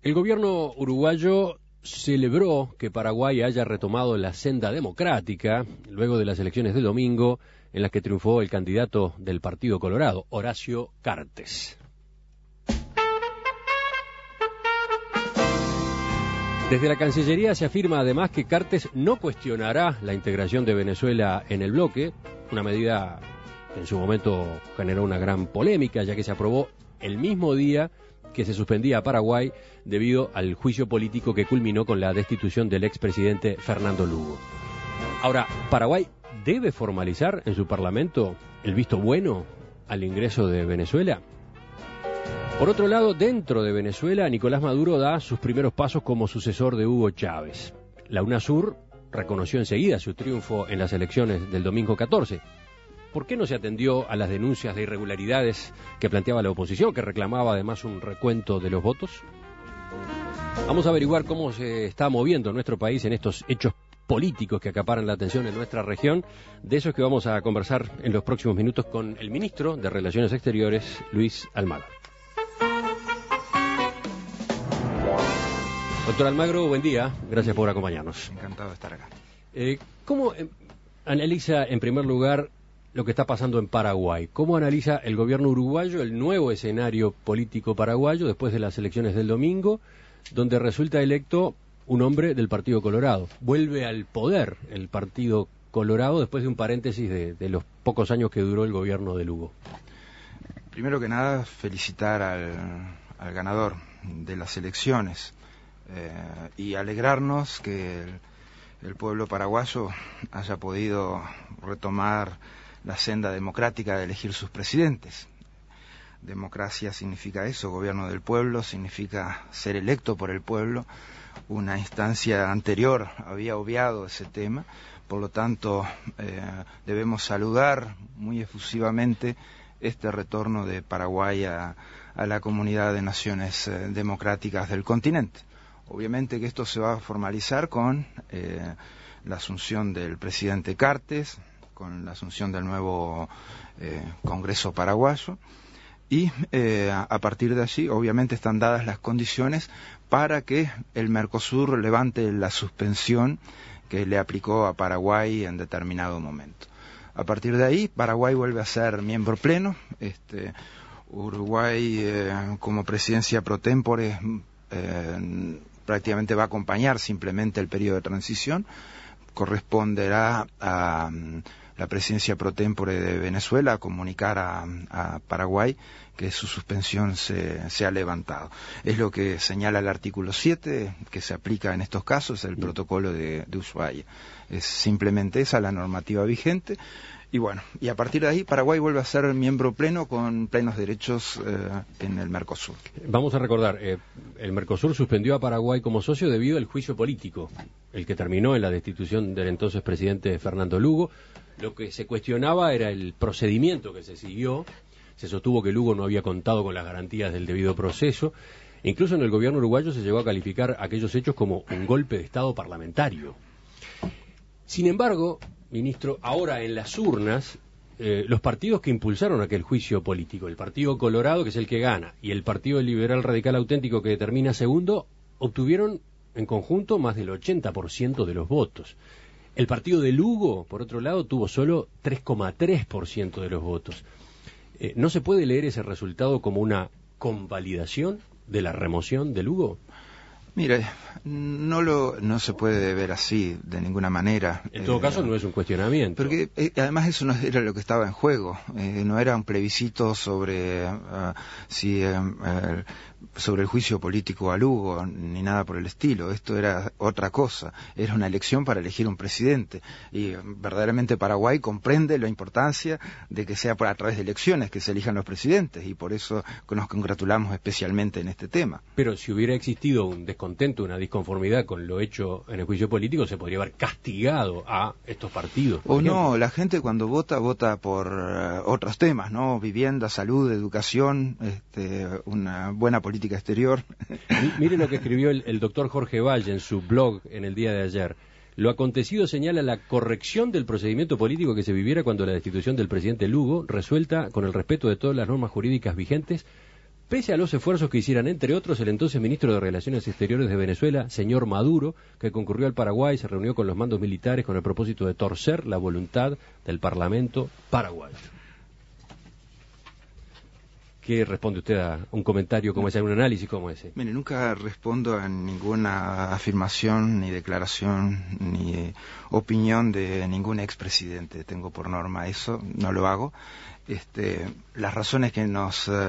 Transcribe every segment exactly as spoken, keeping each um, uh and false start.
El gobierno uruguayo celebró que Paraguay haya retomado la senda democrática luego de las elecciones del domingo en las que triunfó el candidato del Partido Colorado, Horacio Cartes. Desde la Cancillería se afirma además que Cartes no cuestionará la integración de Venezuela en el bloque, una medida que en su momento generó una gran polémica, ya que se aprobó el mismo día que se suspendía a Paraguay debido al juicio político que culminó con la destitución del expresidente Fernando Lugo. Ahora, ¿Paraguay debe formalizar en su parlamento el visto bueno al ingreso de Venezuela? Por otro lado, dentro de Venezuela, Nicolás Maduro da sus primeros pasos como sucesor de Hugo Chávez. La UNASUR reconoció enseguida su triunfo en las elecciones del domingo catorce. ¿Por qué no se atendió a las denuncias de irregularidades que planteaba la oposición, que reclamaba además un recuento de los votos? Vamos a averiguar cómo se está moviendo nuestro país en estos hechos políticos que acaparan la atención en nuestra región. De eso es que vamos a conversar en los próximos minutos con el ministro de Relaciones Exteriores, Luis Almagro. Doctor Almagro, buen día. Gracias por acompañarnos. Encantado de estar acá. Eh, ¿Cómo eh, analiza, en primer lugar, lo que está pasando en Paraguay? ¿Cómo analiza el gobierno uruguayo el nuevo escenario político paraguayo después de las elecciones del domingo, donde resulta electo un hombre del Partido Colorado? Vuelve al poder el Partido Colorado después de un paréntesis de, de los pocos años que duró el gobierno de Lugo. Primero que nada, felicitar al, al ganador de las elecciones eh, y alegrarnos que el, el pueblo paraguayo haya podido retomar la senda democrática de elegir sus presidentes. Democracia significa eso, gobierno del pueblo, significa ser electo por el pueblo. Una instancia anterior había obviado ese tema, por lo tanto eh, debemos saludar muy efusivamente este retorno de Paraguay a, a la comunidad de naciones eh, democráticas del continente. Obviamente que esto se va a formalizar con eh, la asunción del presidente Cartes, con la asunción del nuevo eh, Congreso paraguayo, y eh, a partir de allí obviamente están dadas las condiciones para que el Mercosur levante la suspensión que le aplicó a Paraguay en determinado momento. A partir de ahí Paraguay vuelve a ser miembro pleno. este, Uruguay eh, como presidencia pro tempore eh, prácticamente va a acompañar simplemente el periodo de transición. Corresponderá a la presidencia pro tempore de Venezuela a comunicar a, a Paraguay que su suspensión se, se ha levantado. Es lo que señala el artículo siete, que se aplica en estos casos, el protocolo de, de Ushuaia. Es simplemente esa la normativa vigente. Y bueno, y a partir de ahí Paraguay vuelve a ser miembro pleno con plenos derechos eh, en el Mercosur. Vamos a recordar, eh, el Mercosur suspendió a Paraguay como socio debido al juicio político, el que terminó en la destitución del entonces presidente Fernando Lugo. Lo que se cuestionaba era el procedimiento que se siguió. Se sostuvo que Lugo no había contado con las garantías del debido proceso. Incluso en el gobierno uruguayo se llegó a calificar aquellos hechos como un golpe de Estado parlamentario. Sin embargo, ministro, ahora en las urnas, eh, los partidos que impulsaron aquel juicio político, el Partido Colorado, que es el que gana, y el Partido Liberal Radical Auténtico, que termina segundo, obtuvieron en conjunto más del ochenta por ciento de los votos. El partido de Lugo, por otro lado, tuvo solo tres coma tres por ciento de los votos. Eh, ¿No se puede leer ese resultado como una convalidación de la remoción de Lugo? Mire, no lo no se puede ver así de ninguna manera. En todo eh, caso no es un cuestionamiento. Porque eh, además eso no era lo que estaba en juego. Eh, no era un plebiscito sobre uh, si eh, uh, sobre el juicio político a Lugo ni nada por el estilo. Esto era otra cosa. Era una elección para elegir un presidente. Y verdaderamente Paraguay comprende la importancia de que sea por a través de elecciones que se elijan los presidentes, y por eso nos congratulamos especialmente en este tema. Pero si hubiera existido un descontento, una disconformidad con lo hecho en el juicio político, se podría haber castigado a estos partidos. O no, la gente cuando vota, vota por uh, otros temas, ¿no? Vivienda, salud, educación, este, una buena política exterior. Mire lo que escribió el, el doctor Jorge Valle en su blog en el día de ayer. Lo acontecido señala la corrección del procedimiento político que se viviera cuando la destitución del presidente Lugo, resuelta con el respeto de todas las normas jurídicas vigentes, pese a los esfuerzos que hicieran, entre otros, el entonces ministro de Relaciones Exteriores de Venezuela, señor Maduro, que concurrió al Paraguay, se reunió con los mandos militares con el propósito de torcer la voluntad del Parlamento paraguayo. ¿Qué responde usted a un comentario como ese, a un análisis como ese? Mire, nunca respondo a ninguna afirmación, ni declaración, ni opinión de ningún expresidente. Tengo por norma eso, no lo hago. Este, las razones que nos uh,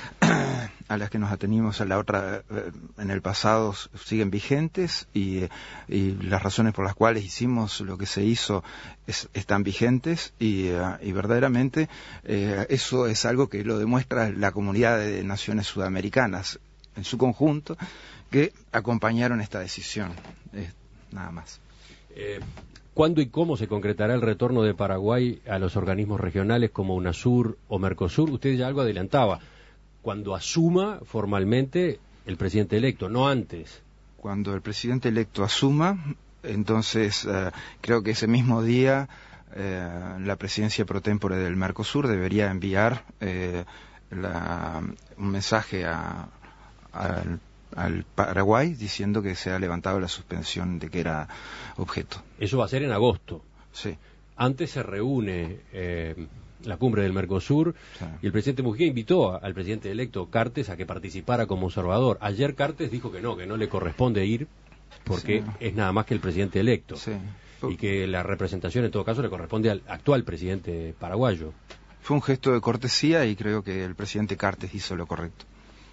a las que nos atenimos a la otra uh, en el pasado siguen vigentes y, y las razones por las cuales hicimos lo que se hizo es, están vigentes y, uh, y verdaderamente uh, eso es algo que lo demuestra la comunidad de naciones sudamericanas en su conjunto que acompañaron esta decisión, eh, nada más. Eh... ¿Cuándo y cómo se concretará el retorno de Paraguay a los organismos regionales como UNASUR o Mercosur? Usted ya algo adelantaba. Cuando asuma formalmente el presidente electo, no antes. Cuando el presidente electo asuma, entonces eh, creo que ese mismo día eh, la presidencia pro tempore del Mercosur debería enviar eh, la, un mensaje a, a al Paraguay diciendo que se ha levantado la suspensión de que era objeto. Eso va a ser en agosto. Sí. Antes se reúne eh, la cumbre del Mercosur, sí, y el presidente Mujica invitó a, al presidente electo Cartes a que participara como observador. Ayer Cartes dijo que no, que no le corresponde ir porque sí, es nada más que el presidente electo, sí, y que la representación en todo caso le corresponde al actual presidente paraguayo. Fue un gesto de cortesía y creo que el presidente Cartes hizo lo correcto.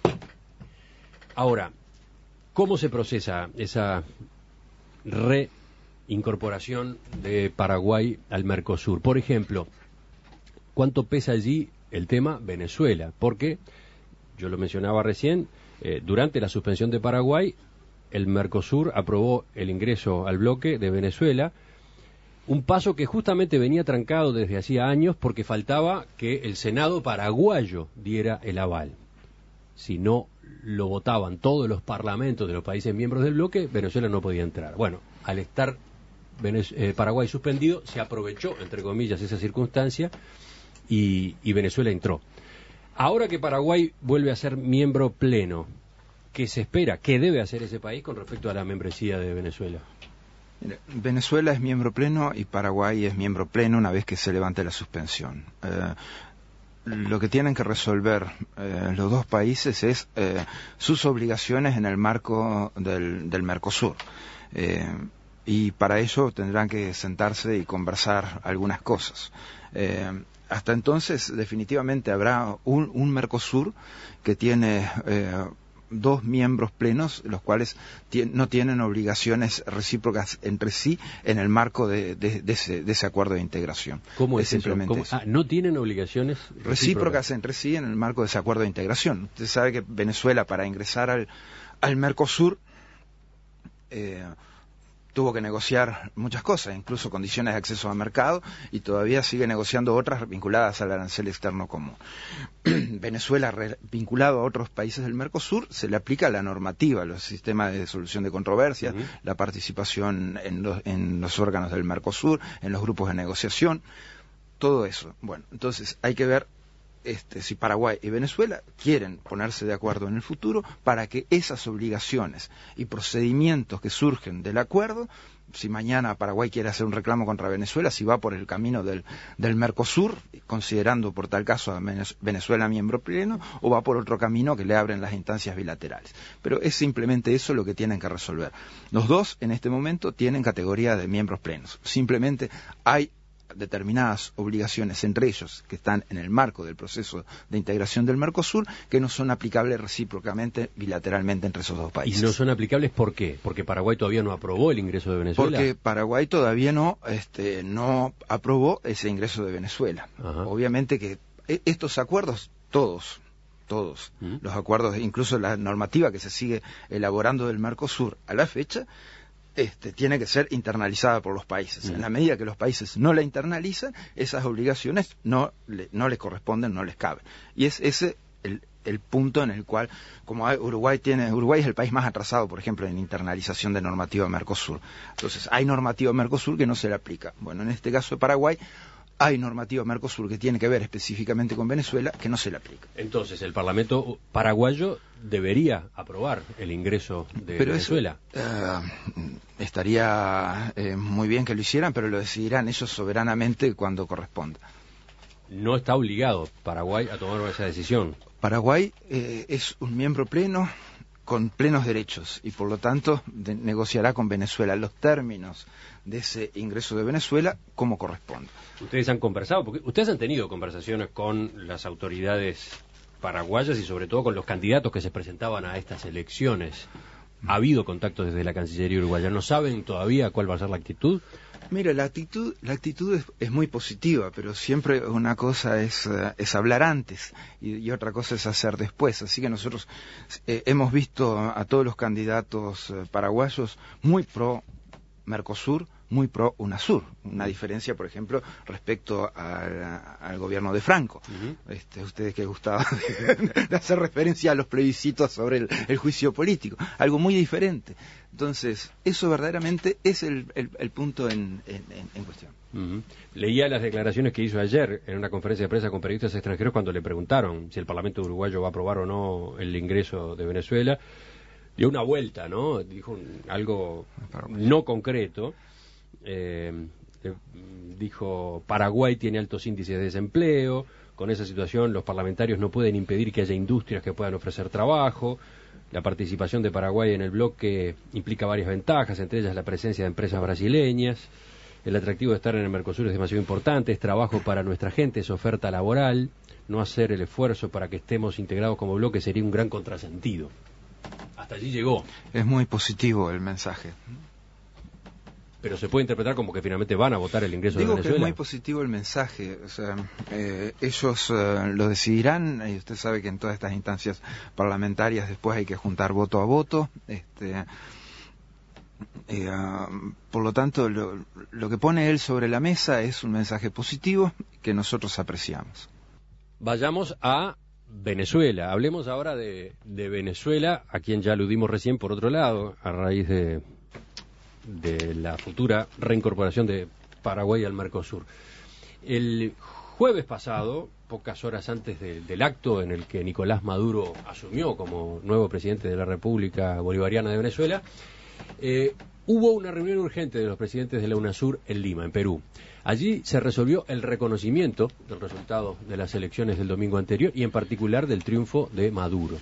Ahora, ¿cómo se procesa esa reincorporación de Paraguay al Mercosur? Por ejemplo, ¿cuánto pesa allí el tema Venezuela? Porque, yo lo mencionaba recién, eh, durante la suspensión de Paraguay, el Mercosur aprobó el ingreso al bloque de Venezuela, un paso que justamente venía trancado desde hacía años porque faltaba que el Senado paraguayo diera el aval. Si no lo votaban todos los parlamentos de los países miembros del bloque, Venezuela no podía entrar. Bueno, al estar Venez- eh, Paraguay suspendido, se aprovechó, entre comillas, esa circunstancia y, y Venezuela entró. Ahora que Paraguay vuelve a ser miembro pleno, ¿qué se espera? ¿Qué debe hacer ese país con respecto a la membresía de Venezuela? Mira, Venezuela es miembro pleno y Paraguay es miembro pleno una vez que se levante la suspensión. Eh, Lo que tienen que resolver eh, los dos países es eh, sus obligaciones en el marco del, del Mercosur. Eh, y para ello tendrán que sentarse y conversar algunas cosas. Eh, hasta entonces, definitivamente habrá un, un Mercosur que tiene eh, dos miembros plenos, los cuales no tienen obligaciones recíprocas entre sí en el marco de, de, de, ese, de ese acuerdo de integración. ¿Cómo es, es simplemente eso? ¿Cómo? Ah, ¿no tienen obligaciones recíprocas? recíprocas entre sí en el marco de ese acuerdo de integración? Usted sabe que Venezuela, para ingresar al, al Mercosur, eh, tuvo que negociar muchas cosas, incluso condiciones de acceso al mercado, y todavía sigue negociando otras vinculadas al arancel externo común. Venezuela, re, vinculado a otros países del Mercosur, se le aplica la normativa, los sistemas de solución de controversias, uh-huh, la participación en los, en los órganos del Mercosur, en los grupos de negociación, todo eso. Bueno, entonces hay que ver Este, si Paraguay y Venezuela quieren ponerse de acuerdo en el futuro para que esas obligaciones y procedimientos que surgen del acuerdo, si mañana Paraguay quiere hacer un reclamo contra Venezuela, si va por el camino del, del Mercosur, considerando por tal caso a Venezuela miembro pleno, o va por otro camino que le abren las instancias bilaterales. Pero es simplemente eso lo que tienen que resolver. Los dos en este momento tienen categoría de miembros plenos. Simplemente hay determinadas obligaciones entre ellos que están en el marco del proceso de integración del Mercosur que no son aplicables recíprocamente bilateralmente entre esos dos países. ¿Y no son aplicables por qué? ¿Porque Paraguay todavía no aprobó el ingreso de Venezuela? Porque Paraguay todavía no este, no aprobó ese ingreso de Venezuela. Ajá. Obviamente que estos acuerdos, todos todos ¿Mm? los acuerdos, incluso la normativa que se sigue elaborando del Mercosur a la fecha, Este, tiene que ser internalizada por los países. Mm. En la medida que los países no la internalizan, esas obligaciones no, le, no les corresponden, no les caben. Y es ese el, el punto en el cual, como hay, Uruguay tiene, Uruguay es el país más atrasado, por ejemplo, en internalización de normativa Mercosur. Entonces, hay normativa Mercosur que no se le aplica. Bueno, en este caso de Paraguay, hay normativa Mercosur que tiene que ver específicamente con Venezuela que no se le aplica. Entonces, el Parlamento paraguayo debería aprobar el ingreso de pero Venezuela. Eso, uh, estaría eh, muy bien que lo hicieran, pero lo decidirán ellos soberanamente cuando corresponda. No está obligado Paraguay a tomar esa decisión. Paraguay eh, es un miembro pleno con plenos derechos y por lo tanto de, negociará con Venezuela los términos de ese ingreso de Venezuela como corresponde. Ustedes han conversado, porque ustedes han tenido conversaciones con las autoridades paraguayas y sobre todo con los candidatos que se presentaban a estas elecciones. ¿Ha habido contacto desde la Cancillería uruguaya? ¿No saben todavía cuál va a ser la actitud? Mira, la actitud, la actitud es, es muy positiva, pero siempre una cosa es, uh, es hablar antes y, y otra cosa es hacer después. Así que nosotros eh, hemos visto a todos los candidatos uh, paraguayos muy pro Mercosur, muy pro UNASUR. Una diferencia, por ejemplo, respecto al, al gobierno de Franco. Uh-huh. Este, ustedes que gustaban de, de hacer referencia a los plebiscitos sobre el, el juicio político. Algo muy diferente. Entonces, eso verdaderamente es el, el, el punto en, en, en cuestión. Uh-huh. Leía las declaraciones que hizo ayer en una conferencia de prensa con periodistas extranjeros cuando le preguntaron si el Parlamento uruguayo va a aprobar o no el ingreso de Venezuela. Dio una vuelta, ¿no? Dijo un, algo no concreto. Eh, eh, dijo, Paraguay tiene altos índices de desempleo. Con esa situación los parlamentarios no pueden impedir que haya industrias que puedan ofrecer trabajo. La participación de Paraguay en el bloque implica varias ventajas, entre ellas la presencia de empresas brasileñas. El atractivo de estar en el Mercosur es demasiado importante, es trabajo para nuestra gente, es oferta laboral. No hacer el esfuerzo para que estemos integrados como bloque sería un gran contrasentido. Hasta allí llegó. Es muy positivo el mensaje. Pero se puede interpretar como que finalmente van a votar el ingreso Digo de Venezuela. Digo que es muy positivo el mensaje. O sea, eh, ellos eh, lo decidirán. Y usted sabe que en todas estas instancias parlamentarias después hay que juntar voto a voto. Este, eh, uh, por lo tanto, lo, lo que pone él sobre la mesa es un mensaje positivo que nosotros apreciamos. Vayamos a Venezuela. Hablemos ahora de, de Venezuela, a quien ya aludimos recién por otro lado, a raíz de, de la futura reincorporación de Paraguay al Mercosur. El jueves pasado, pocas horas antes de, del acto en el que Nicolás Maduro asumió como nuevo presidente de la República Bolivariana de Venezuela, eh, hubo una reunión urgente de los presidentes de la UNASUR en Lima, en Perú. Allí se resolvió el reconocimiento del resultado de las elecciones del domingo anterior y en particular del triunfo de Maduro.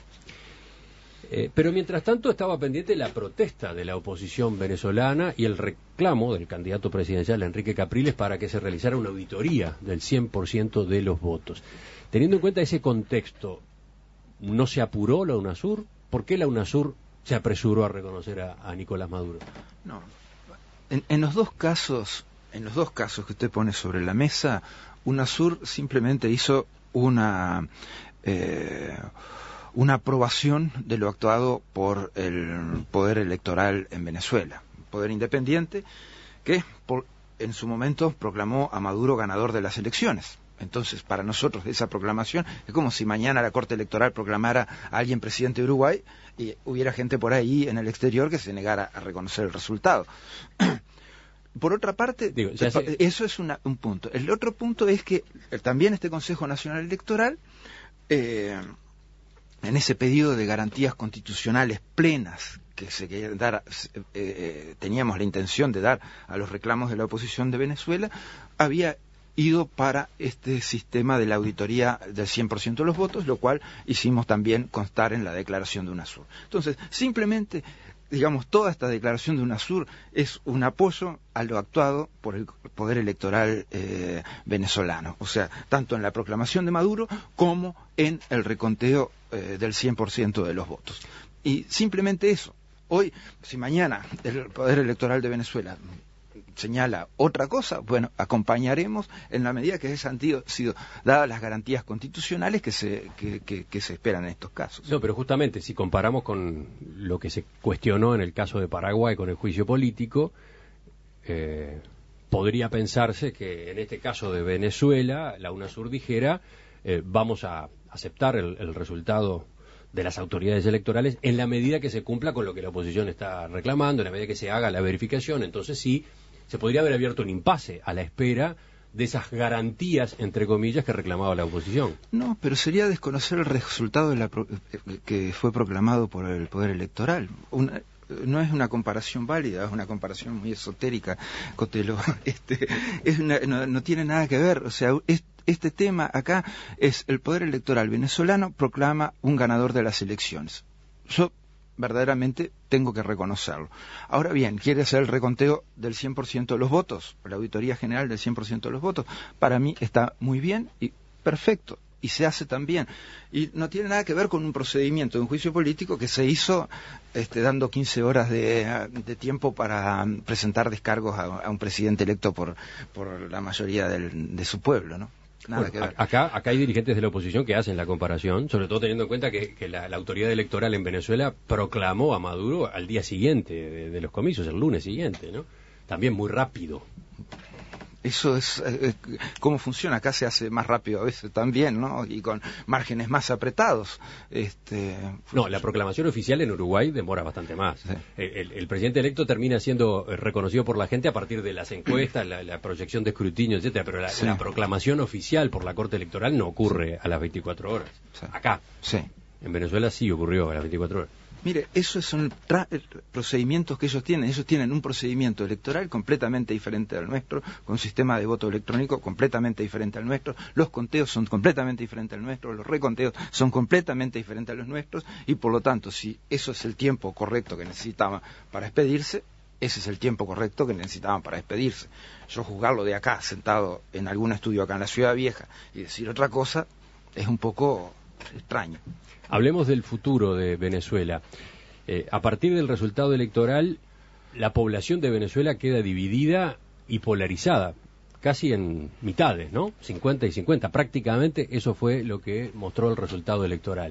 Eh, pero mientras tanto estaba pendiente la protesta de la oposición venezolana y el reclamo del candidato presidencial Enrique Capriles para que se realizara una auditoría del cien por ciento de los votos. Teniendo en cuenta ese contexto, ¿no se apuró la UNASUR? ¿Por qué la UNASUR se apresuró a reconocer a, a Nicolás Maduro? No, en, en los dos casos... En los dos casos que usted pone sobre la mesa, UNASUR simplemente hizo una, eh, una aprobación de lo actuado por el poder electoral en Venezuela, poder independiente que por, en su momento proclamó a Maduro ganador de las elecciones. Entonces, para nosotros esa proclamación es como si mañana la Corte Electoral proclamara a alguien presidente de Uruguay y hubiera gente por ahí en el exterior que se negara a reconocer el resultado. Por otra parte, Digo, sé... eso es una, un punto. El otro punto es que también este Consejo Nacional Electoral, eh, en ese pedido de garantías constitucionales plenas que se querían dar, eh, eh, teníamos la intención de dar a los reclamos de la oposición de Venezuela, había ido para este sistema de la auditoría del cien por ciento de los votos, lo cual hicimos también constar en la declaración de UNASUR. Entonces, simplemente... digamos, toda esta declaración de UNASUR es un apoyo a lo actuado por el poder electoral eh, venezolano. O sea, tanto en la proclamación de Maduro como en el reconteo eh, del cien por ciento de los votos. Y simplemente eso. Hoy, si mañana el poder electoral de Venezuela señala otra cosa, bueno, acompañaremos en la medida que hayan sido dadas las garantías constitucionales que se, que, que, que se esperan en estos casos. No, pero justamente si comparamos con lo que se cuestionó en el caso de Paraguay con el juicio político, eh, podría pensarse que en este caso de Venezuela, la UNASUR dijera, eh, vamos a aceptar el, el resultado de las autoridades electorales en la medida que se cumpla con lo que la oposición está reclamando, en la medida que se haga la verificación. Entonces sí, se podría haber abierto un impasse a la espera de esas garantías, entre comillas, que reclamaba la oposición. No, pero sería desconocer el resultado de la pro que fue proclamado por el Poder Electoral. Una, no es una comparación válida, es una comparación muy esotérica, Cotelo. Este, es una, no, no tiene nada que ver. O sea, es, este tema acá es el Poder Electoral venezolano proclama un ganador de las elecciones. Yo verdaderamente tengo que reconocerlo. Ahora bien, quiere hacer el reconteo del cien por ciento de los votos, la auditoría general del cien por ciento de los votos. Para mí está muy bien y perfecto, y se hace también. Y no tiene nada que ver con un procedimiento de un juicio político que se hizo este, dando quince horas de, de tiempo para presentar descargos a, a un presidente electo por, por la mayoría del, de su pueblo, ¿no? Nada Bueno, que ver. Acá, acá hay dirigentes de la oposición que hacen la comparación, sobre todo teniendo en cuenta que, que la, la autoridad electoral en Venezuela proclamó a Maduro al día siguiente de, de los comicios, el lunes siguiente, ¿no? También muy rápido. Eso es eh, cómo funciona. Acá se hace más rápido a veces también, ¿no? Y con márgenes más apretados. Este, no, la proclamación oficial en Uruguay demora bastante más. Sí. El, el, el presidente electo termina siendo reconocido por la gente a partir de las encuestas, la, la proyección de escrutinio, etcétera. Pero la, sí. la proclamación oficial por la Corte Electoral no ocurre sí. a las veinticuatro horas. Sí. Acá. Sí. En Venezuela sí ocurrió a las veinticuatro horas. Mire, esos son procedimientos que ellos tienen. Ellos tienen un procedimiento electoral completamente diferente al nuestro, con un sistema de voto electrónico completamente diferente al nuestro. Los conteos son completamente diferentes al nuestro, los reconteos son completamente diferentes a los nuestros, y por lo tanto, si eso es el tiempo correcto que necesitaban para expedirse, ese es el tiempo correcto que necesitaban para despedirse. Yo juzgarlo de acá, sentado en algún estudio acá en la Ciudad Vieja, y decir otra cosa, es un poco extraño. Hablemos del futuro de Venezuela. Eh, a partir del resultado electoral, la población de Venezuela queda dividida y polarizada, casi en mitades, ¿no? cincuenta y cincuenta. Prácticamente eso fue lo que mostró el resultado electoral.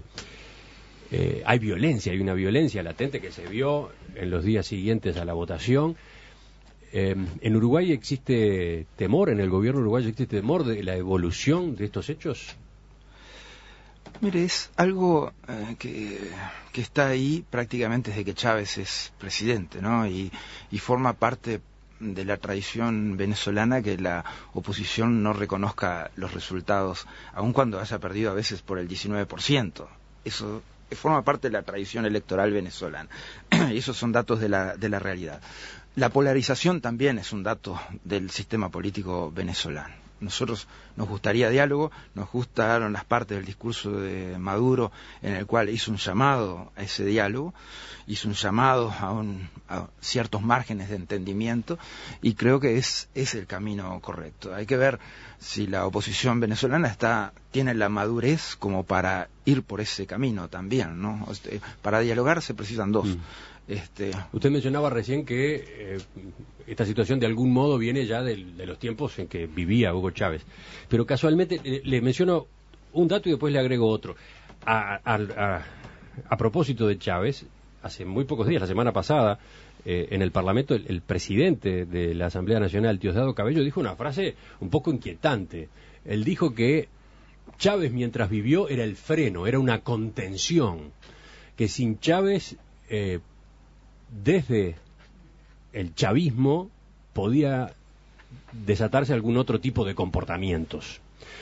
Eh, hay violencia, hay una violencia latente que se vio en los días siguientes a la votación. Eh, ¿En Uruguay existe temor, en el gobierno uruguayo existe temor de la evolución de estos hechos? Mire, es algo eh, que, que está ahí prácticamente desde que Chávez es presidente, ¿no? Y, y forma parte de la tradición venezolana que la oposición no reconozca los resultados, aun cuando haya perdido a veces por el diecinueve por ciento. Eso forma parte de la tradición electoral venezolana. Y esos son datos de la, de la realidad. La polarización también es un dato del sistema político venezolano. Nosotros nos gustaría diálogo, nos gustaron las partes del discurso de Maduro en el cual hizo un llamado a ese diálogo, hizo un llamado a, un, a ciertos márgenes de entendimiento, y creo que es, es el camino correcto. Hay que ver si la oposición venezolana está tiene la madurez como para ir por ese camino también, ¿no? Para dialogar se precisan dos. Mm. Este... Usted mencionaba recién que eh, esta situación de algún modo viene ya de, de los tiempos en que vivía Hugo Chávez, pero casualmente le, le menciono un dato y después le agrego otro. A, a, a, a propósito de Chávez, hace muy pocos días, la semana pasada, eh, en el Parlamento, el, el presidente de la Asamblea Nacional, Diosdado Cabello, dijo una frase un poco inquietante. Él dijo que Chávez, mientras vivió, era el freno, era una contención, que sin Chávez... Eh, desde el chavismo podía desatarse algún otro tipo de comportamientos.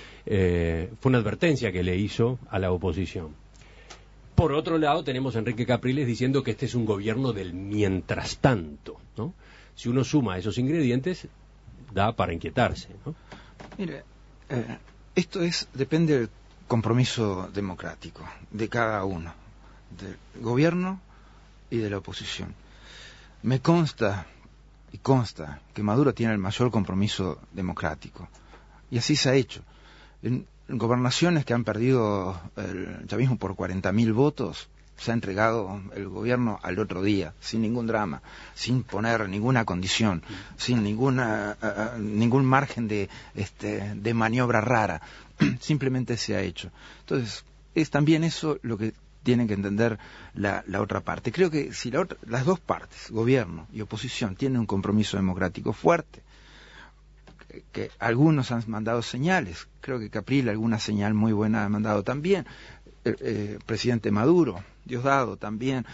Eh, fue una advertencia que le hizo a la oposición. Por otro lado, tenemos a Enrique Capriles diciendo que este es un gobierno del mientras tanto, ¿no? Si uno suma esos ingredientes, da para inquietarse, ¿no? Mire, eh, esto es depende del compromiso democrático de cada uno, del gobierno y de la oposición. Me consta y consta que Maduro tiene el mayor compromiso democrático, y así se ha hecho. En, en gobernaciones que han perdido el chavismo por cuarenta mil votos, se ha entregado el gobierno al otro día, sin ningún drama, sin poner ninguna condición, sin ninguna uh, ningún margen de, este, de maniobra rara. Simplemente se ha hecho. Entonces, es también eso lo que tienen que entender la, la otra parte. Creo que si la otra, las dos partes, gobierno y oposición, tienen un compromiso democrático fuerte, que, que algunos han mandado señales, creo que Capriles alguna señal muy buena ha mandado también, el eh, presidente Maduro, Diosdado también,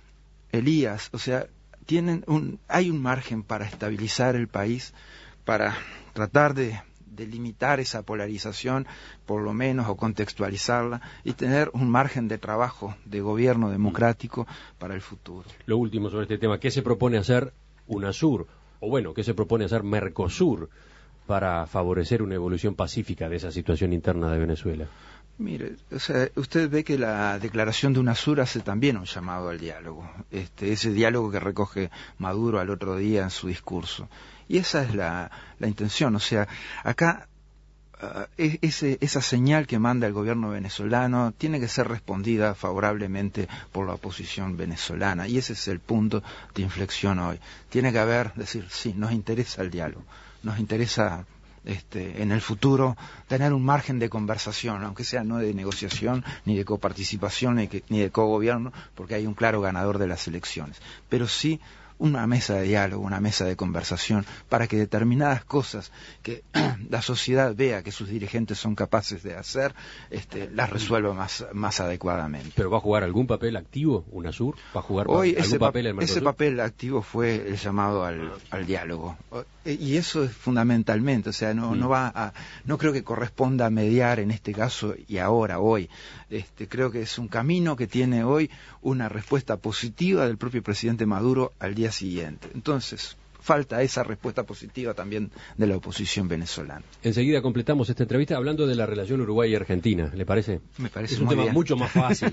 Elías, o sea, tienen un, hay un margen para estabilizar el país, para tratar de, de limitar esa polarización, por lo menos, o contextualizarla, y tener un margen de trabajo de gobierno democrático para el futuro. Lo último sobre este tema, ¿qué se propone hacer UNASUR? O bueno, ¿qué se propone hacer Mercosur para favorecer una evolución pacífica de esa situación interna de Venezuela? Mire, o sea, usted ve que la declaración de UNASUR hace también un llamado al diálogo, este, ese diálogo que recoge Maduro al otro día en su discurso. Y esa es la, la intención, o sea, acá uh, ese, esa señal que manda el gobierno venezolano tiene que ser respondida favorablemente por la oposición venezolana, y ese es el punto de inflexión hoy. Tiene que haber, decir, sí, nos interesa el diálogo, nos interesa Este, en el futuro tener un margen de conversación, aunque sea no de negociación, ni de coparticipación, ni, que, ni de cogobierno, porque hay un claro ganador de las elecciones, pero sí una mesa de diálogo, una mesa de conversación, para que determinadas cosas que la sociedad vea que sus dirigentes son capaces de hacer, este, las resuelva más, más adecuadamente. ¿Pero va a jugar algún papel activo UNASUR? ¿Va a jugar Hoy algún ese papel en Ese papel activo fue el llamado al, al diálogo. Y eso es fundamentalmente, o sea, no, mm. no va a, no creo que corresponda mediar en este caso y ahora, hoy. Este, creo que es un camino que tiene hoy una respuesta positiva del propio presidente Maduro al día siguiente. Entonces, falta esa respuesta positiva también de la oposición venezolana. Enseguida completamos esta entrevista hablando de la relación Uruguay y Argentina, ¿le parece? Me parece es un muy tema bien. mucho más fácil.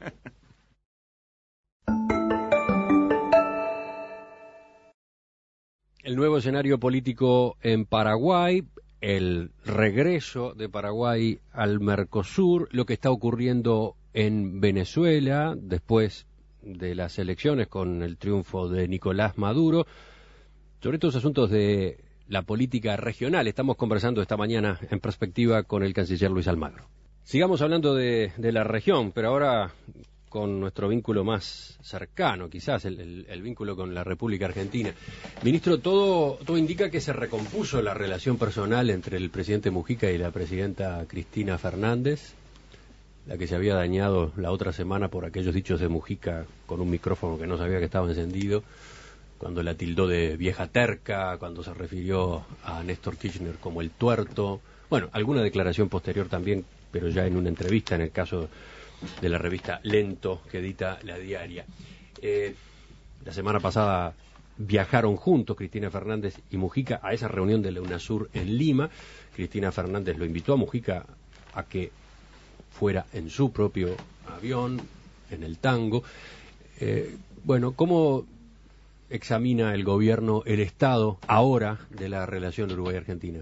El nuevo escenario político en Paraguay, el regreso de Paraguay al Mercosur, lo que está ocurriendo en Venezuela después de las elecciones con el triunfo de Nicolás Maduro. Sobre estos asuntos de la política regional estamos conversando esta mañana en Perspectiva con el canciller Luis Almagro. Sigamos hablando de, de la región, pero ahora con nuestro vínculo más cercano, quizás, el, el, el vínculo con la República Argentina. Ministro, todo, todo indica que se recompuso la relación personal entre el presidente Mujica y la presidenta Cristina Fernández, la que se había dañado la otra semana por aquellos dichos de Mujica con un micrófono que no sabía que estaba encendido, cuando la tildó de vieja terca, cuando se refirió a Néstor Kirchner como el tuerto. Bueno, alguna declaración posterior también, pero ya en una entrevista, en el caso de la revista Lento, que edita La Diaria. Eh, la semana pasada viajaron juntos Cristina Fernández y Mujica a esa reunión de la UNASUR en Lima. Cristina Fernández lo invitó a Mujica a que fuera en su propio avión, en el Tango. Eh, bueno, ¿cómo examina el gobierno el estado ahora de la relación Uruguay-Argentina?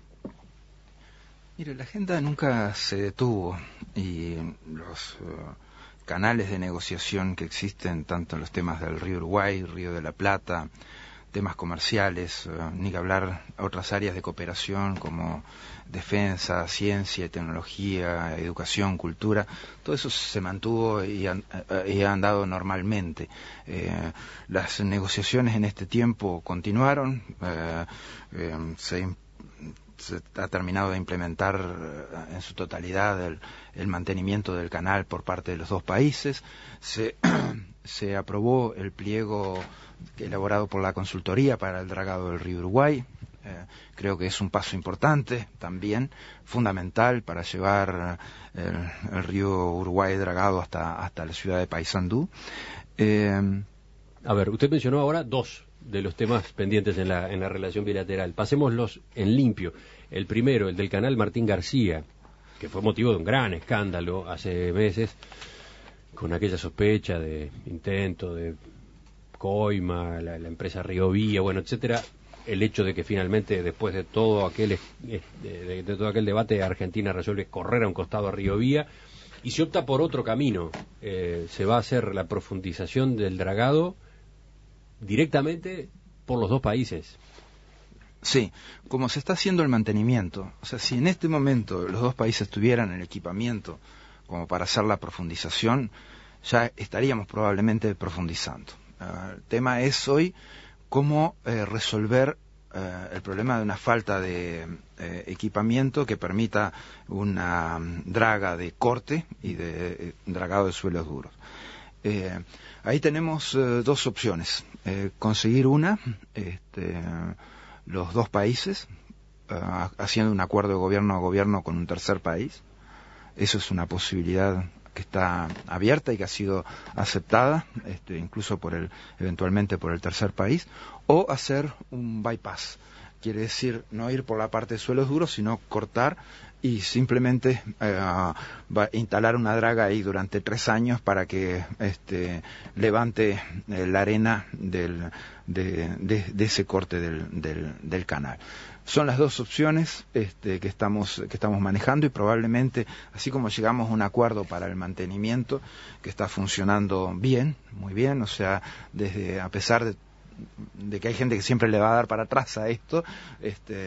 Mire, la agenda nunca se detuvo y los uh, canales de negociación que existen, tanto en los temas del río Uruguay, río de la Plata, temas comerciales, uh, ni que hablar otras áreas de cooperación como defensa, ciencia, tecnología, educación, cultura, todo eso se mantuvo y, han, uh, y ha andado normalmente. Eh, las negociaciones en este tiempo continuaron, uh, eh, se se ha terminado de implementar en su totalidad el, el mantenimiento del canal por parte de los dos países. Se, se aprobó el pliego elaborado por la consultoría para el dragado del río Uruguay. Eh, creo que es un paso importante también, fundamental para llevar el, el río Uruguay dragado hasta, hasta la ciudad de Paysandú. Eh, A ver, usted mencionó ahora dos de los temas pendientes en la, en la relación bilateral. Pasémoslos en limpio. El primero, el del canal Martín García, que fue motivo de un gran escándalo hace meses, con aquella sospecha de intento de coima, la, la empresa Río Vía, bueno, etcétera. El hecho de que finalmente, después de todo aquel de, de, de todo aquel debate, Argentina resuelve correr a un costado a Río Vía y se opta por otro camino. Eh, se va a hacer la profundización del dragado directamente por los dos países. Sí, como se está haciendo el mantenimiento, o sea, si en este momento los dos países tuvieran el equipamiento como para hacer la profundización, ya estaríamos probablemente profundizando. Uh, el tema es hoy cómo eh, resolver eh, el problema de una falta de eh, equipamiento que permita una um, draga de corte y de eh, dragado de suelos duros. Eh, ahí tenemos eh, dos opciones. Eh, conseguir una, este, los dos países, uh, uh, haciendo un acuerdo de gobierno a gobierno con un tercer país. Eso es una posibilidad que está abierta y que ha sido aceptada, este, incluso por el, eventualmente por el tercer país, o hacer un bypass. Quiere decir no ir por la parte de suelos duros, sino cortar y simplemente eh, va, instalar una draga ahí durante tres años para que este, levante eh, la arena del, de, de, de ese corte del, del, del canal. Son las dos opciones este, que estamos que estamos manejando, y probablemente, así como llegamos a un acuerdo para el mantenimiento que está funcionando bien, muy bien, o sea, desde a pesar de de que hay gente que siempre le va a dar para atrás a esto, este,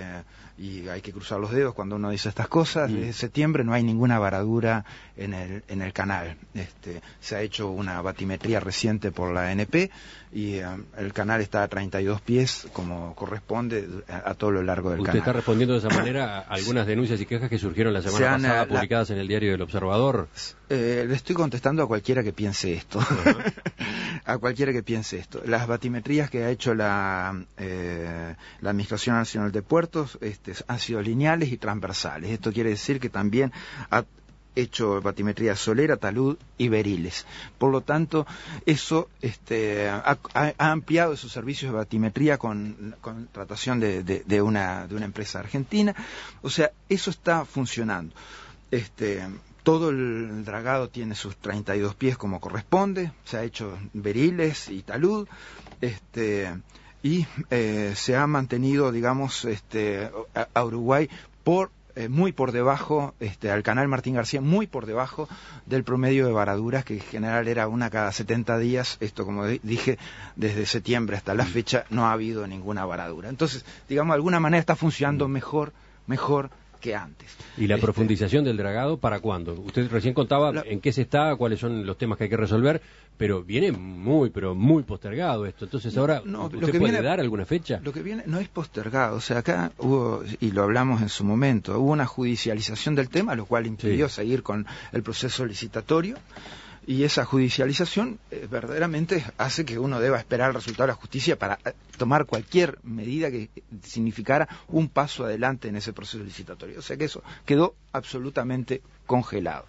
y hay que cruzar los dedos cuando uno dice estas cosas. Desde septiembre no hay ninguna varadura en el, en el canal. Este, se ha hecho una batimetría reciente por la A N P y um, el canal está a treinta y dos pies como corresponde a, a todo lo largo del Usted canal. Usted está respondiendo de esa manera a algunas denuncias y quejas que surgieron la semana han, pasada, la, publicadas en el diario del Observador. Eh, le estoy contestando a cualquiera que piense esto. Uh-huh. A cualquiera que piense esto. Las batimetrías que ha hecho la, eh, la Administración Nacional de Puertos este, han sido lineales y transversales. Esto quiere decir que también ha hecho batimetría solera, talud y beriles. Por lo tanto, eso este, ha, ha ampliado esos servicios de batimetría con contratación de, de, de, una, de una empresa argentina. O sea, eso está funcionando. Este, todo el dragado tiene sus treinta y dos pies como corresponde, se ha hecho beriles y talud, este, y eh, se ha mantenido, digamos, este, a, a Uruguay por Eh, muy por debajo, este, al canal Martín García, muy por debajo del promedio de varaduras, que en general era una cada setenta días. Esto, como dije, desde septiembre hasta la fecha no ha habido ninguna varadura. Entonces, digamos, de alguna manera está funcionando mejor, mejor que antes. ¿Y la este, profundización del dragado para cuándo? Usted recién contaba la, en qué se está, cuáles son los temas que hay que resolver, pero viene muy, pero muy postergado esto. Entonces ahora, no, ¿usted lo que puede viene, dar alguna fecha? Lo que viene no es postergado. O sea, acá hubo, y lo hablamos en su momento, hubo una judicialización del tema, lo cual impidió sí. seguir con el proceso licitatorio. Y esa judicialización eh, verdaderamente hace que uno deba esperar el resultado de la justicia para tomar cualquier medida que significara un paso adelante en ese proceso licitatorio. O sea que eso quedó absolutamente congelado.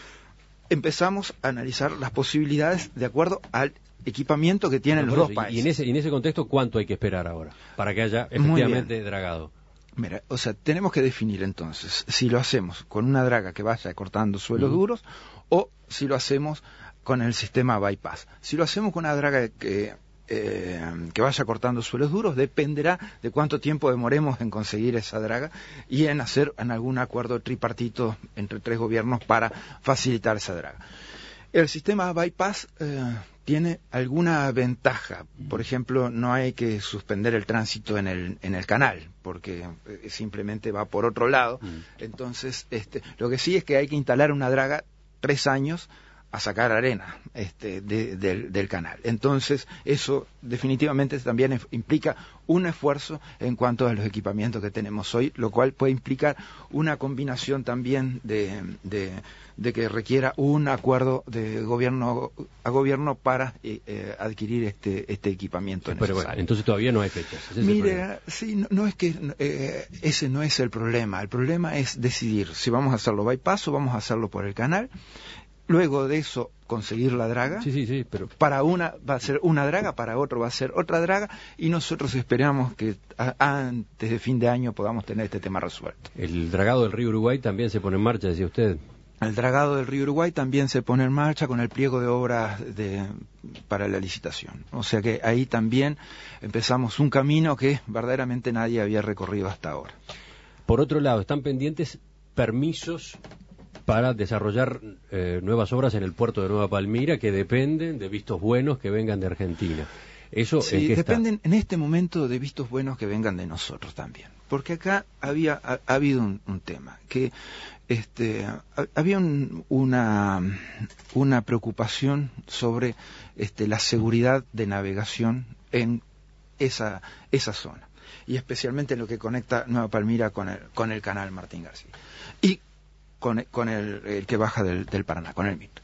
Empezamos a analizar las posibilidades de acuerdo al equipamiento que tienen no, los dos países. Y en ese, y en ese contexto, ¿cuánto hay que esperar ahora para que haya efectivamente dragado? Mira, o sea, tenemos que definir entonces si lo hacemos con una draga que vaya cortando suelos uh-huh. duros o si lo hacemos con el sistema bypass. Si lo hacemos con una draga que, eh, que vaya cortando suelos duros, dependerá de cuánto tiempo demoremos en conseguir esa draga y en hacer en algún acuerdo tripartito entre tres gobiernos para facilitar esa draga. El sistema bypass eh, tiene alguna ventaja. Por ejemplo, no hay que suspender el tránsito en el, en el canal, porque eh, simplemente va por otro lado. Mm. Entonces, este, lo que sí es que hay que instalar una draga tres años a sacar arena este, de, de, del canal. Entonces, eso definitivamente también implica un esfuerzo en cuanto a los equipamientos que tenemos hoy, lo cual puede implicar una combinación también de, de, de que requiera un acuerdo de gobierno a gobierno para eh, adquirir este, este equipamiento Pero necesario. Bueno, entonces todavía no hay fechas. ¿Ese Mire, sí, no, no es que eh, ese no es el problema. El problema es decidir si vamos a hacerlo bypass o vamos a hacerlo por el canal. Luego de eso, conseguir la draga. Sí, sí, sí, pero... Para una va a ser una draga, para otro va a ser otra draga, y nosotros esperamos que a, antes de fin de año podamos tener este tema resuelto. El dragado del río Uruguay también se pone en marcha, decía usted. El dragado del río Uruguay también se pone en marcha con el pliego de obras de, para la licitación. O sea que ahí también empezamos un camino que verdaderamente nadie había recorrido hasta ahora. Por otro lado, están pendientes permisos para desarrollar eh, nuevas obras en el puerto de Nueva Palmira que dependen de vistos buenos que vengan de Argentina. Eso sí, ¿en qué dependen está? En este momento de vistos buenos que vengan de nosotros también. Porque acá había ha, ha habido un, un tema, que este, ha, había un, una, una preocupación sobre este, la seguridad de navegación en esa, esa zona, y especialmente en lo que conecta Nueva Palmira con el, con el canal Martín García. Y con, con el, el que baja del, del Paraná, con el Mitre.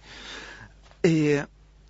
Eh,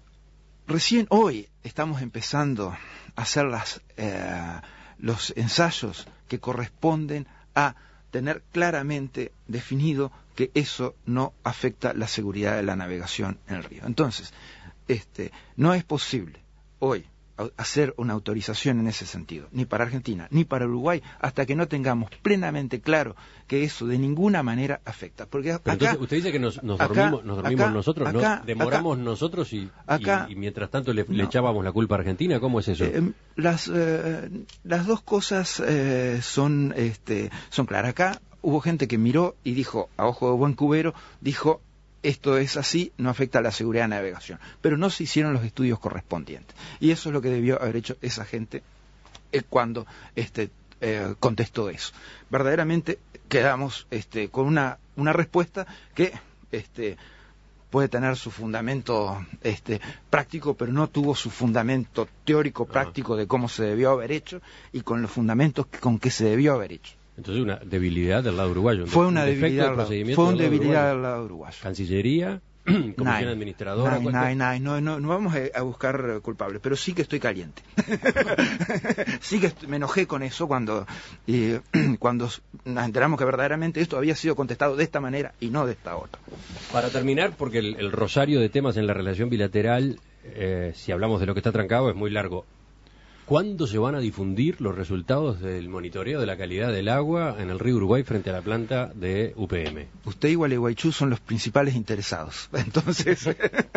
recién hoy estamos empezando a hacer las, eh, los ensayos que corresponden a tener claramente definido que eso no afecta la seguridad de la navegación en el río. Entonces, este, no es posible hoy hacer una autorización en ese sentido, ni para Argentina, ni para Uruguay, hasta que no tengamos plenamente claro que eso de ninguna manera afecta. Porque acá, entonces usted dice que nos, nos acá, dormimos, nos dormimos acá, nosotros, acá, nos demoramos acá, nosotros y, acá, y, y mientras tanto le, no. le echábamos la culpa a Argentina. ¿Cómo es eso? Eh, las, eh, las dos cosas eh, son, este, son claras. Acá hubo gente que miró y dijo, a ojo de buen cubero, dijo, esto es así, no afecta a la seguridad de navegación. Pero no se hicieron los estudios correspondientes. Y eso es lo que debió haber hecho esa gente eh, cuando este, eh, contestó eso. Verdaderamente quedamos este, con una, una respuesta que este, puede tener su fundamento este, práctico, pero no tuvo su fundamento teórico práctico de cómo se debió haber hecho y con los fundamentos con que se debió haber hecho. Entonces una debilidad del lado uruguayo. Fue un una debilidad, del procedimiento fue una del lado debilidad uruguayo. del lado uruguayo. Cancillería, Comisión Nine, Administradora. nine, nine, nine. No, no, no vamos a buscar culpables, pero sí que estoy caliente. Sí que me enojé con eso cuando, eh, cuando nos enteramos que verdaderamente esto había sido contestado de esta manera y no de esta otra. Para terminar, porque el, el rosario de temas en la relación bilateral, eh, si hablamos de lo que está trancado, es muy largo. ¿Cuándo se van a difundir los resultados del monitoreo de la calidad del agua en el río Uruguay frente a la planta de U P M? Usted y Gualeguaychú son los principales interesados. Entonces,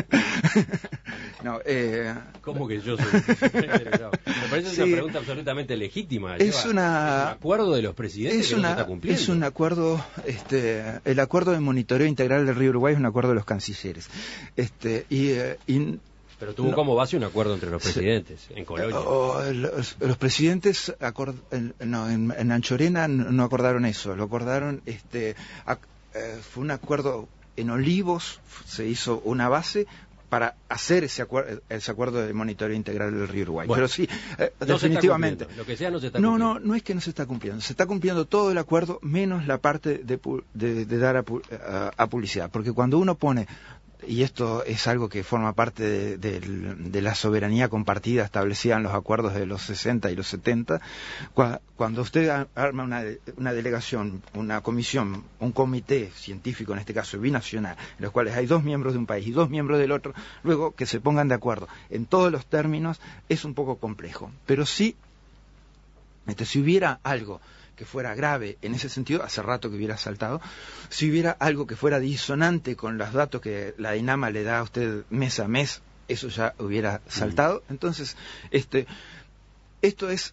no, eh... ¿Cómo que yo soy el principal interesado? Me parece sí, una pregunta absolutamente legítima. Es, Lleva, una... es un acuerdo de los presidentes es que una... no se está cumpliendo. Es un acuerdo, este, el acuerdo de monitoreo integral del río Uruguay es un acuerdo de los cancilleres. Este, y, y Pero tuvo no, como base un acuerdo entre los presidentes, sí, en Colonia. O, los, los presidentes, acord, no, en, en Anchorena no acordaron eso, lo acordaron, este, a, eh, fue un acuerdo en Olivos, se hizo una base para hacer ese acuerdo, ese acuerdo de monitoreo integral del río Uruguay. Bueno, pero sí, eh, no definitivamente. Lo que sea no se está no, cumpliendo. No, no es que no se está cumpliendo, se está cumpliendo todo el acuerdo menos la parte de, de, de dar a, a, a publicidad, porque cuando uno pone, y esto es algo que forma parte de, de, de la soberanía compartida establecida en los acuerdos de los sesenta y los setenta, cuando usted arma una, una delegación, una comisión, un comité científico, en este caso binacional, en los cuales hay dos miembros de un país y dos miembros del otro, luego que se pongan de acuerdo en todos los términos, es un poco complejo. Pero sí, este, si hubiera algo que fuera grave en ese sentido, hace rato que hubiera saltado, si hubiera algo que fuera disonante con los datos que la DINAMA le da a usted mes a mes, eso ya hubiera saltado. Mm. Entonces, este, esto es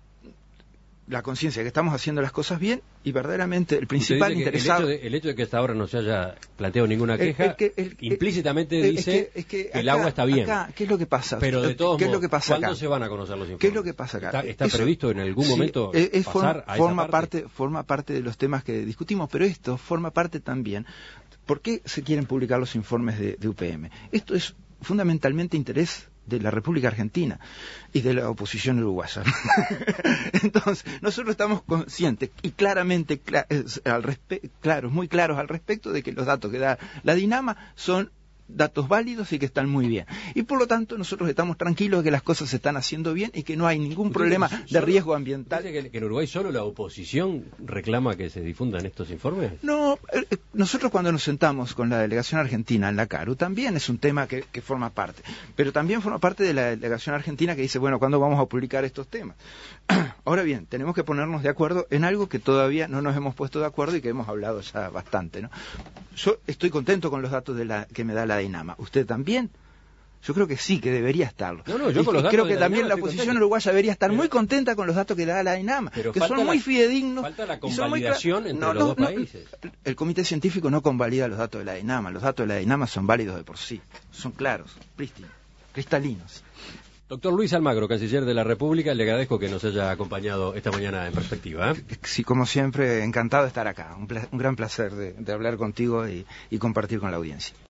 la conciencia que estamos haciendo las cosas bien y verdaderamente el principal interesado... El hecho, de, el hecho de que hasta ahora no se haya planteado ninguna queja, el, el que, el, implícitamente el, dice es que, es que, que el acá, agua está bien. Acá, ¿qué es lo que pasa? Pero de todos ¿Qué modos, es lo que pasa ¿cuándo acá? se van a conocer los informes? ¿Qué es lo que pasa acá? ¿Está, está Eso, previsto en algún momento sí, es, pasar forma, a esa forma parte? parte? Forma parte de los temas que discutimos, pero esto forma parte también... ¿Por qué se quieren publicar los informes de, de U P M? Esto es fundamentalmente interés de la República Argentina y de la oposición uruguaya. Entonces, nosotros estamos conscientes y claramente cl al claros, muy claros al respecto de que los datos que da la DINAMA son datos válidos y que están muy bien. Y por lo tanto nosotros estamos tranquilos de que las cosas se están haciendo bien y que no hay ningún problema solo, de riesgo ambiental. ¿Dice que, que en Uruguay solo la oposición reclama que se difundan estos informes? No, eh, nosotros cuando nos sentamos con la delegación argentina en la CARU también es un tema que, que forma parte, pero también forma parte de la delegación argentina que dice, bueno, ¿cuándo vamos a publicar estos temas? Ahora bien, tenemos que ponernos de acuerdo en algo que todavía no nos hemos puesto de acuerdo y que hemos hablado ya bastante, ¿no? Yo estoy contento con los datos de la, que me da la DINAMA. ¿Usted también? Yo creo que sí, que debería estarlo. No, no, yo y con los datos creo que la también DINAMA la oposición contento. uruguaya debería estar pero, muy contenta con los datos que da la DINAMA, que son muy la, fidedignos. Falta la y son muy convalidación entre no, los no, dos no, países. El comité científico no convalida los datos de la DINAMA. Los datos de la DINAMA son válidos de por sí. Son claros, prístinos, cristalinos. Doctor Luis Almagro, canciller de la República, le agradezco que nos haya acompañado esta mañana en Perspectiva. ¿eh? Sí, como siempre, encantado de estar acá. Un, un gran placer de, de hablar contigo y, y compartir con la audiencia.